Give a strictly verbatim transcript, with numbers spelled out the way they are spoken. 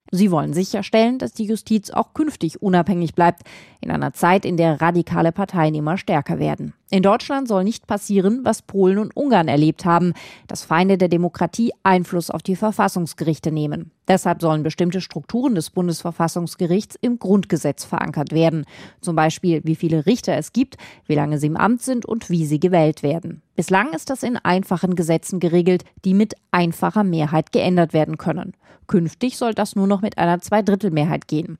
Sie wollen sicherstellen, dass die Justiz auch künftig unabhängig bleibt, in einer Zeit, in der radikale Parteien immer stärker werden. In Deutschland soll nicht passieren, was Polen und Ungarn erlebt haben, dass Feinde der Demokratie Einfluss auf die Verfassungsgerichte nehmen. Deshalb sollen bestimmte Strukturen des Bundesverfassungsgerichts im Grundgesetz verankert werden. Zum Beispiel, wie viele Richter es gibt, wie lange sie im Amt sind und wie sie gewählt werden. Bislang ist das in einfachen Gesetzen geregelt, die mit einfacher Mehrheit geändert werden können. Künftig soll das nur noch mit einer Zweidrittelmehrheit gehen.